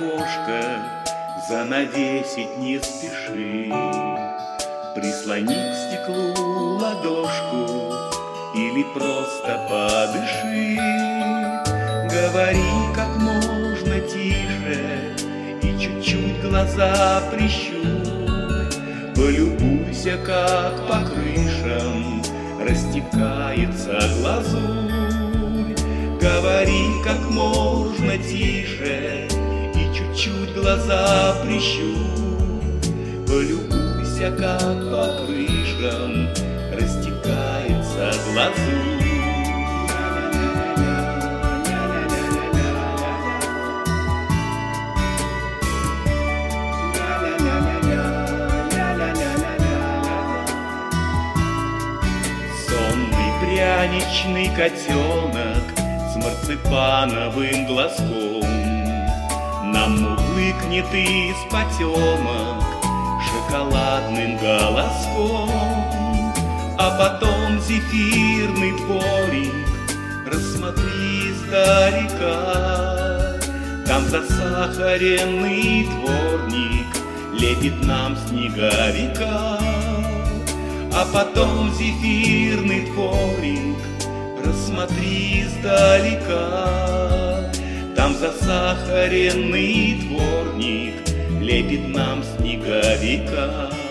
окошко занавесить не спеши. Прислони к стеклу ладошку или просто подыши. Говори как можно тише и чуть-чуть глаза прищурь. Полюбуйся, как по крышам растекается глазурь. Говори как можно тише и чуть-чуть глаза прищурь. Полюбуйся, как по крышам растекается глазурь. Пряничный котенок с марципановым глазком нам мурлыкнет из потемок шоколадным голоском. А потом зефирный дворик рассмотри издалека. Там засахаренный дворник лепит нам снеговика. А потом зефирный дворик рассмотри издалека. Там засахаренный дворник лепит нам снеговика.